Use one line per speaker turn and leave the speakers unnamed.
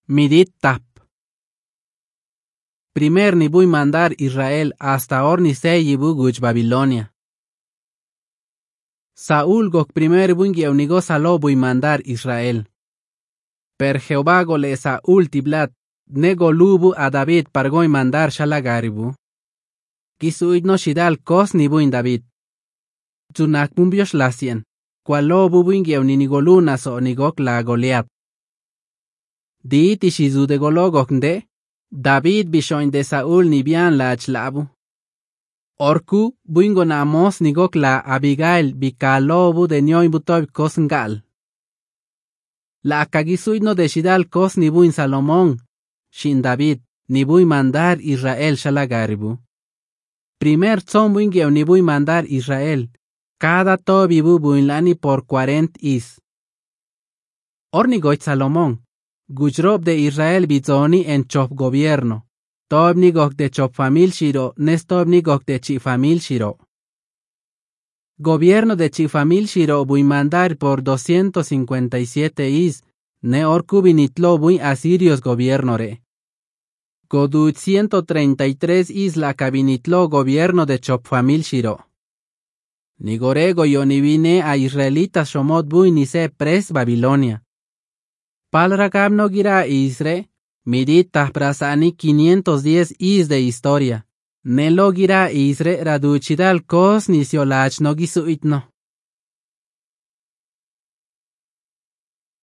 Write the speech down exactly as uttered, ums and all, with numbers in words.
Midit tap. Primer ni buy mandar Israel hasta or ni se yibu guch Babilonia. Saúl gok primer bungi eunigo salo buy mandar Israel. Per Jehová gole Saúl tiblat, nego lubu a David pargoy mandar shalagaribu. Kisuit no shidal kos ni buin David. Junak bumbios lasien, kwalo bubungi eunigolu naso nigok la Goliat. Di tishizu de gologok nde, David bishoin de Saúl ni bian la achlabu. Orku buingo na amos nigok la Abigail bikalobu de nyoy butoy kos ngal. La akagisuit no de shidal kos ni buin Salomón, shin David, ni buy mandar Israel shalagaribu. Primer son buingi ni buy mandar Israel, cada tobi bu buinlani por cuarent is. Ornigoit Salomón, Guchrob de Israel bizoni en chop gobierno. Tobni gok de chop famil shiro, nes tobni gok de chi famil shiro. Gobierno de chi famil shiro buy mandar por doscientos cincuenta y siete is, ne orku binitlo buy asirios gobierno re. Goduit ciento treinta y tres is la cabinitlo gobierno de chop famil shiro. Nigorego yo ni vine a israelitas shomot buy ni se pres Babilonia. Palrakab no gira Isre, midit tahprasani quinientos diez is de historia. Nelo gira Isre raduchidal kos ni siolach no gisuitno.